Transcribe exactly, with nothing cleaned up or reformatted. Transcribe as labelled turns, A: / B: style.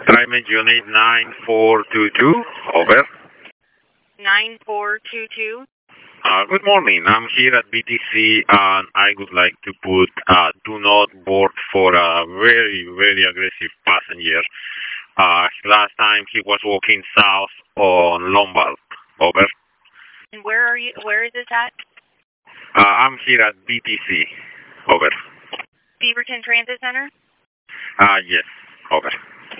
A: Diamond Unit nine four two two, over.
B: nine four two two.
A: Uh, good morning. I'm here at B T C and I would like to put uh, do not board for a very, very aggressive passenger. Uh, last time he was walking south on Lombard. Over.
B: And where are you? Where is this at?
A: Uh, I'm here at B T C. Over.
B: Beaverton Transit Center?
A: Uh, yes. Over.